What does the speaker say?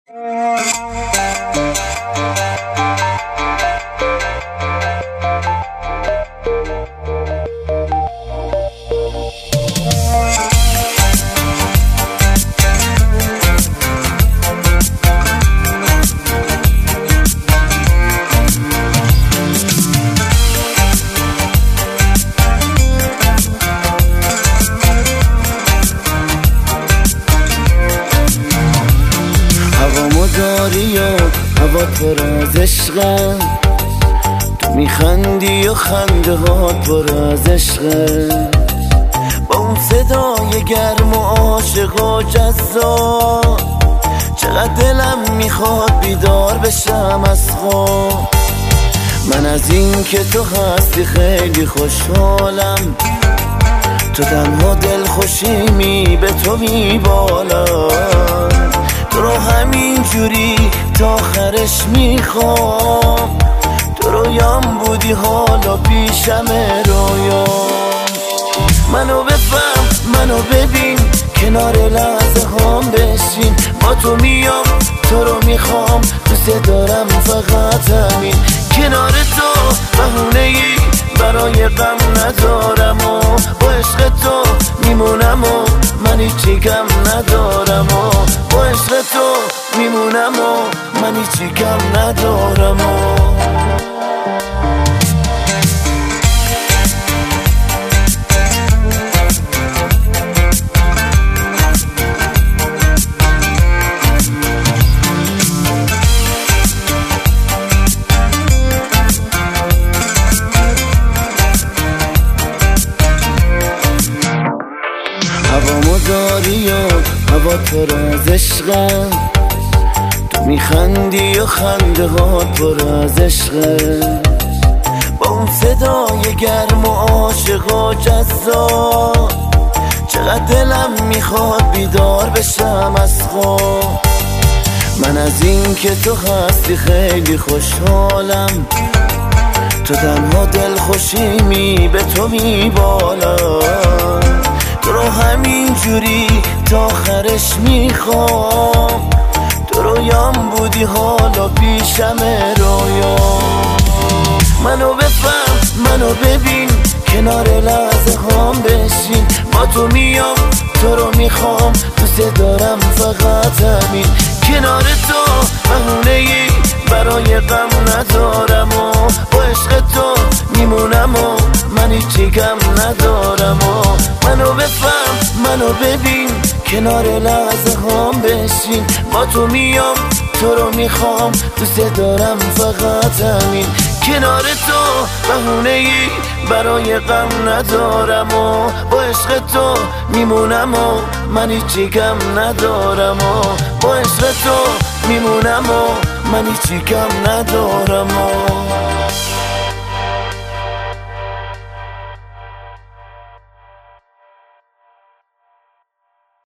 داری و هوا پر از عشقه، تو میخندی و خنده هات پر از عشقه، با اون صدای گرم و عاشق و جذاب چقدر دلم میخواد بیدار بشم از خواب. من از این که تو هستی خیلی خوشحالم، تو تنها دل خوشیمی به تو میبالم، تو رو همین جوری تا آخرش میخوام، تو رویام بودی حالا پیشم رویام. منو بفهم منو ببین کنار لحظه هم بشین، با تو میام تو رو میخوام، دوست دارم فقط همین، کنار تو بهونه ای برای غم ندارم و با عشق تو میمونم و من هیچی کم ندارم و با عشق تو میمونم و من هیچی کم ندارم و هوامو داری و هوا پر از عشقه، تو میخندی و خنده هات پر از عشقه، با اون صدای گرم و عاشق و جذاب چقدر دلم میخواد بیدار بشم از خواب. من از این که تو هستی خیلی خوشحالم، تو تنها دل خوشیمی به تو میبالم، تو رو همین جوری تا آخرش میخوام، تو رویام بودی حالا پیشم رویام. منو بفهم منو ببین کنار لحظه هم بشین، با تو میام تو رو میخوام، دوست دارم فقط همین، کنار تو بهونه ای برای غم ندارم و با عشق تو میمونم و من هیچی کم ندارم و منو بفهم منو ببین کنار لحظه هم بشین، با تو میام تو رو میخوام، دوست دارم فقط همین، کنار تو بهونه ای برای غم ندارم و با عشق تو میمونم و من هیچی کم ندارم و با عشق تو میمونم و من هیچی کم ندارم و